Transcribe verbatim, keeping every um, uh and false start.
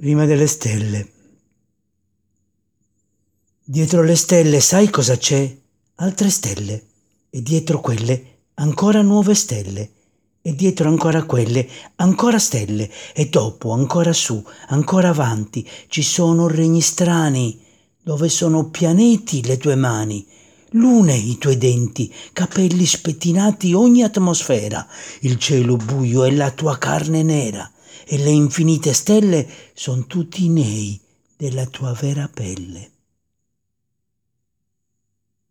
Prima delle stelle. Dietro le stelle sai cosa c'è? Altre stelle. E dietro quelle ancora nuove stelle. E dietro ancora quelle ancora stelle. E dopo ancora su, ancora avanti ci sono regni strani, dove sono pianeti le tue mani, lune i tuoi denti, capelli spettinati ogni atmosfera, il cielo buio e la tua carne nera. E le infinite stelle son tutti i nei della tua vera pelle.